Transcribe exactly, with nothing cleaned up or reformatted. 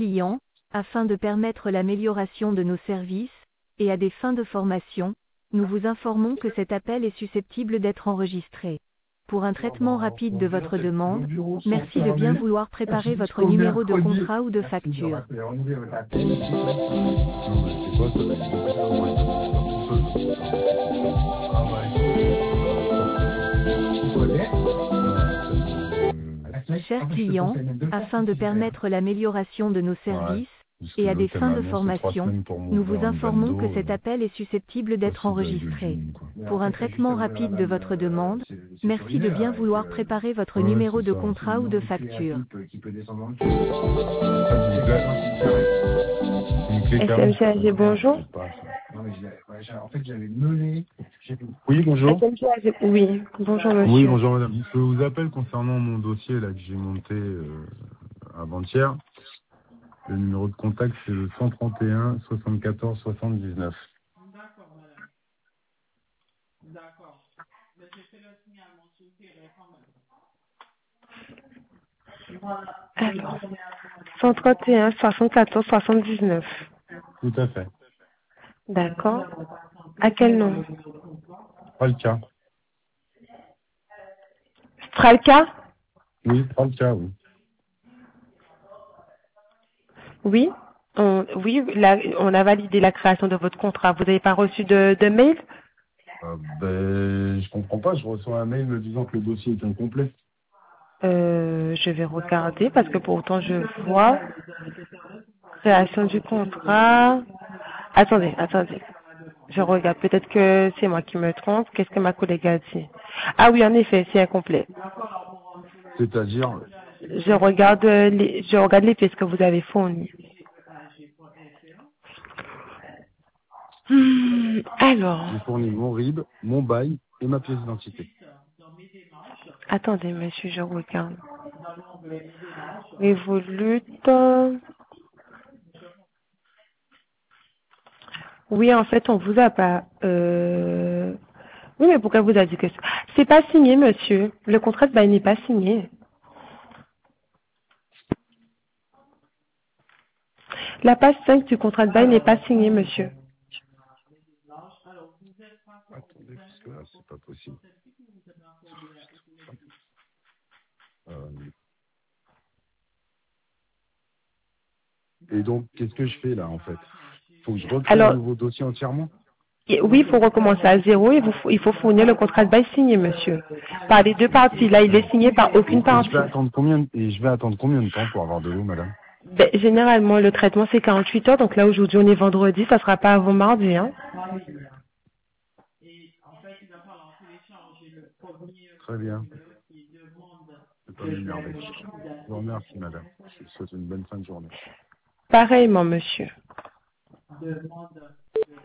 client, afin de permettre l'amélioration de nos services, et à des fins de formation, nous vous informons que cet appel est susceptible d'être enregistré. Pour un traitement rapide de votre demande, merci de bien vouloir préparer votre numéro de contrat ou de facture. Chers clients, afin de permettre l'amélioration de nos services, et à des fins de formation, nous vous informons que cet appel est susceptible d'être enregistré. Pour un traitement rapide de votre demande, merci de bien vouloir préparer votre numéro de contrat ou de facture. S M C A G, bonjour. Oui, bonjour. S M C A G, oui, bonjour monsieur. Oui, bonjour madame. Je vous appelle concernant mon dossier là que j'ai monté euh, avant-hier. Le numéro de contact c'est le cent trente et un soixante-quatorze soixante-dix-neuf. D'accord, madame. D'accord. Mais j'ai fait le signalement sur le téléphone. Alors, cent trente et un soixante-quatorze soixante-dix-neuf. Tout à fait. D'accord. À quel nom? Pas le cas. Stralka? Oui, pas le cas, oui. Oui. On, oui, là, on a validé la création de votre contrat. Vous n'avez pas reçu de, de mail? Euh, ben, je comprends pas. Je reçois un mail me disant que le dossier est incomplet. Euh, je vais regarder parce que pourtant je vois création du contrat. Attendez, attendez. Je regarde. Peut-être que c'est moi qui me trompe. Qu'est-ce que ma collègue a dit? Ah oui, en effet, c'est incomplet. C'est-à-dire, Je regarde les, je regarde les pièces que vous avez fournies. Hmm, alors, j'ai fourni mon R I B, mon bail et ma pièce d'identité. attendez, monsieur, je regarde. Revolut. Oui, en fait, on vous a pas. Euh... Oui, mais pourquoi vous avez dit que ça? C'est pas signé, monsieur. Le contrat de bail n'est pas signé. La page cinq du contrat de bail n'est pas signée, monsieur. Attendez, parce que là, c'est pas possible. Euh, Et donc, qu'est-ce que je fais là, en fait? Faut que je recrée un Alors, nouveau dossier entièrement? et- oui, il faut recommencer à zéro et vous, il faut fournir le contrat de bail signé, monsieur. Par les deux parties. Là, il est signé par Et, aucune et je partie. vais attendre combien de- et je vais attendre combien de temps pour avoir de l'eau, madame? Ben, généralement, le traitement, c'est quarante-huit heures. Donc là, aujourd'hui, on est vendredi. Ça sera pas avant mardi, hein. Très bien. C'est pas m'énerver. Je vous remercie, madame. Je vous souhaite une bonne fin de journée. Pareillement, monsieur.